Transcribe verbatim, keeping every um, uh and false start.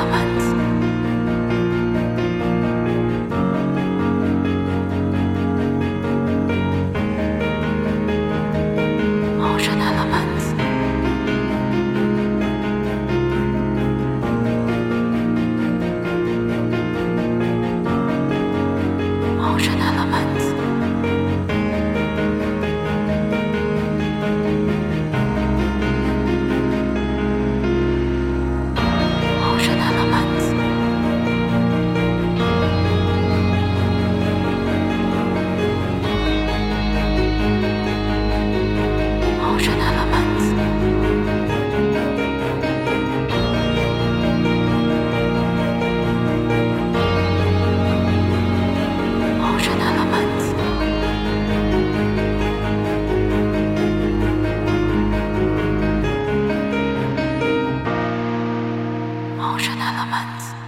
element. Motion element. Motion element. Motion element. Motion element. Motion element. Motion element.